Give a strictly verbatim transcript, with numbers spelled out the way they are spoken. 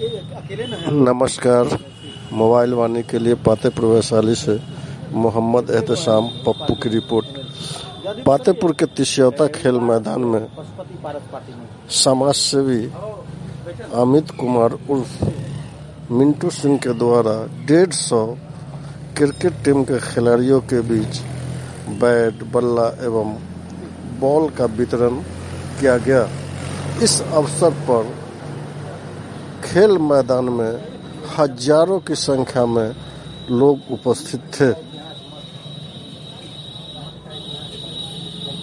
नमस्कार। मोबाइल वाणी के लिए पातेपुर वैशाली से मोहम्मद एहतशाम पप्पू की रिपोर्ट। पातेपुर के तिसियौता खेल मैदान में समाज सेवी अमित कुमार उर्फ मिंटू सिंह के द्वारा डेढ़ सौ क्रिकेट टीम के खिलाड़ियों के बीच बैट, बल्ला एवं बॉल का वितरण किया गया। इस अवसर पर खेल मैदान में हजारों की संख्या में लोग उपस्थित थे।